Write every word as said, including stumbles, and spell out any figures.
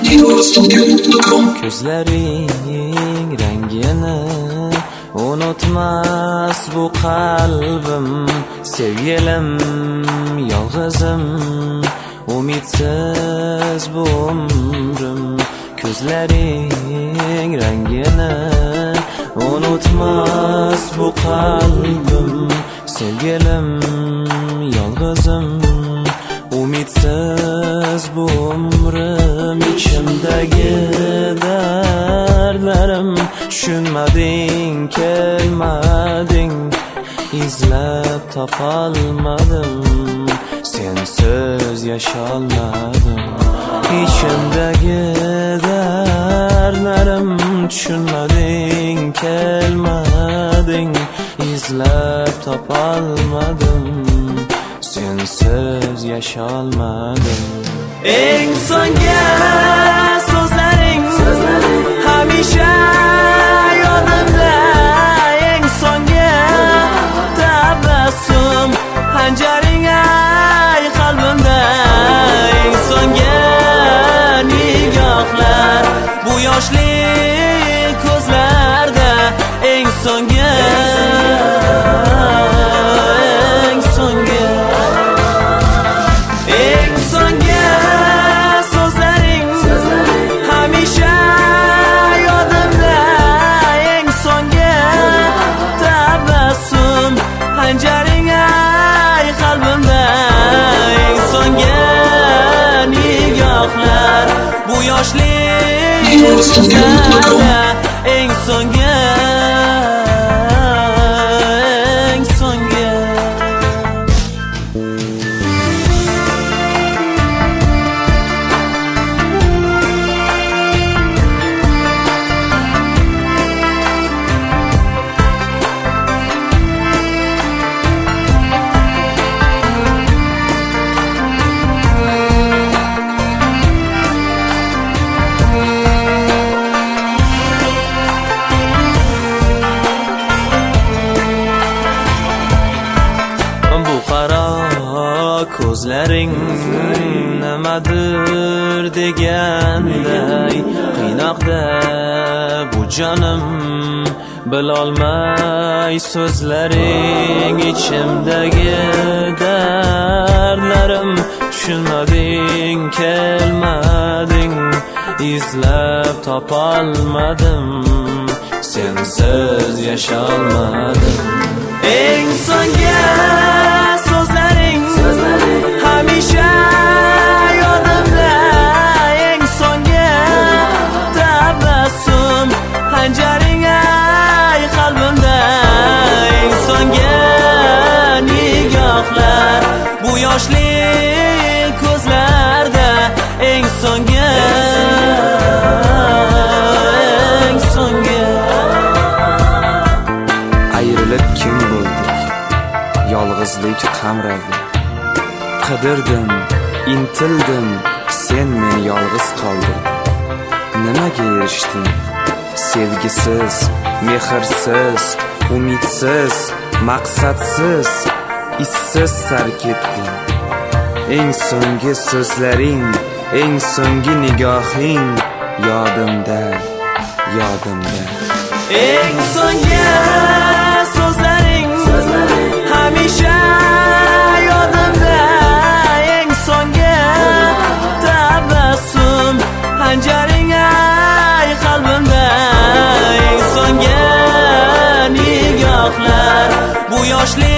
Ko'zlaring rangini unutmas bu qalbim, sevgilim yolg'izim, umidsiz bu umrim. Ko'zlaring rangini unutmas bu qalbim, sevgilim yolg'izim, umidsiz bu umrim. İçimdagi dardlarim tushunmading, kelmading, izlab topolmadim, sensiz yasholmadim. İçimdagi dardlarim tushunmading, kelmading, izlab topolmadim, sensiz yasholmadim. Eng so'nggi so'zlaring hamisha yodimda, eng so'nggi tabassum hanjaring ay qalbimda, eng so'nggi nigohlar bu yoshli ko'zlarda, eng so'nggi eng so'nggi eng so'nggi so'zlaring hamisha yodimda, eng so'nggi tabassum hanjaring ay qalbimda, eng so'nggi nigohlar bu yoshli ko'zlarda, eng so'nggi eng so'nggi. Ko'zlaring nimadir deganday qiynoqda bu jonim, bilolmay so'zlaring. İçimdagi dardlarim tushunmading, kelmading, izlab topolmadim, sensiz yasholmadim. Eng so'nggi so'zlaring hamisha yodimda, eng so'nggi tabassum hanjaring ay qalbimda, eng so'nggi nigohlar bu yoshli ko'zlarda, eng so'nggi eng so'nggi. Ayrilib kim bo'ldik, yolg'izlik qamradi, qidirdim, intildim, sen meni yolg'iz qolding. Nimaga erishding? Sevgisiz, mehrsiz, umidsiz, maqsadsiz, izsiz tark etding. Eng so'nggi so'zlaring, eng so'nggi nigohing yodimda, yodimda. Eng so'nggi so'zlaring hamisha yodimda, eng so'nggi tabassum hanjaring ay qalbimda, eng so'nggi nigohlar bu yoshli